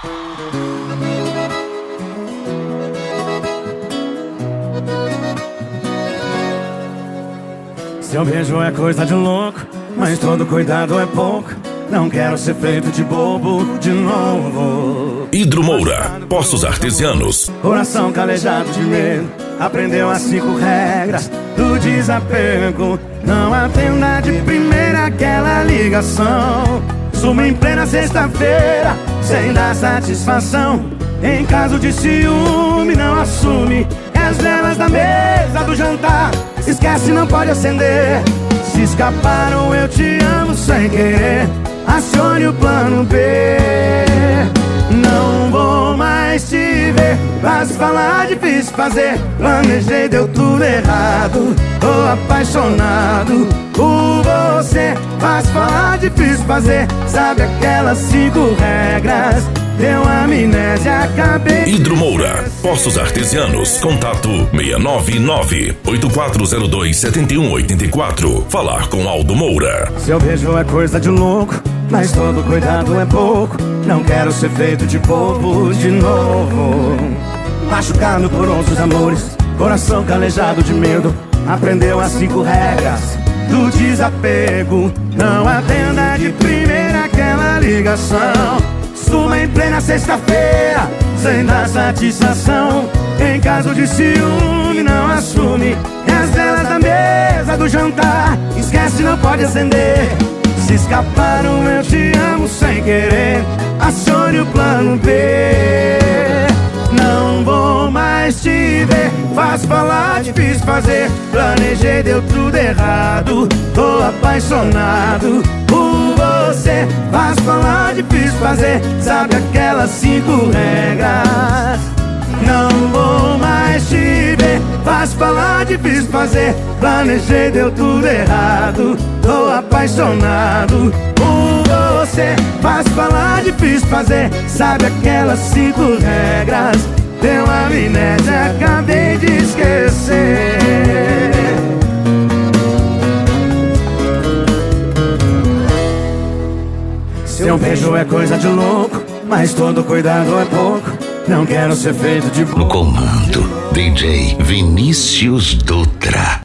Seu beijo é coisa de louco, mas todo cuidado é pouco. Não quero ser feito de bobo de novo. Hidromoura, Poços Artesianos. Coração calejado de medo, aprendeu as 5 regras do desapego. Não atenda de primeira aquela ligação. Suma em plena sexta-feira, sem dar satisfação. Em caso de ciúme, não assume. É as velas da mesa do jantar, esquece, não pode acender. Se escaparam, eu te amo sem querer. Acione o plano B. Não vou mais te ver. Fácil falar, difícil fazer. Planejei, deu tudo errado. Tô apaixonado por você. Fácil falar, difícil fazer. Sabe aquelas 5 regras? Deu amnésia, acabei. Hidromoura, Poços Artesianos. Contato 699-8402-7184. Falar com Aldo Moura. Seu beijo é coisa de louco, mas todo cuidado é pouco. Não quero ser feito de bobo de novo. Machucado por outros amores, coração calejado de medo. Aprendeu as 5 regras do desapego. Não atenda de primeira aquela ligação. Suma em plena sexta-feira, sem dar satisfação. Em caso de ciúme, não assume. É as velas da mesa do jantar, esquece, não pode acender. Se escaparam, eu te amo sem querer. Acione o plano B. Não vou mais te ver. Fácil falar, difícil fazer. Planejei, deu tudo errado. Tô apaixonado por você. Fácil falar, difícil fazer. Sabe aquelas 5 regras? Não vou mais te ver. Fácil falar, difícil fazer. Planejei, deu tudo errado. Tô apaixonado por você. Fácil falar, difícil fazer. Sabe aquelas 5 regras? Deu amnésia, acabei de esquecer. Seu beijo é coisa de louco, mas todo cuidado é pouco. Não quero ser feito de bobo. No comando, DJ Vinícius Dutra.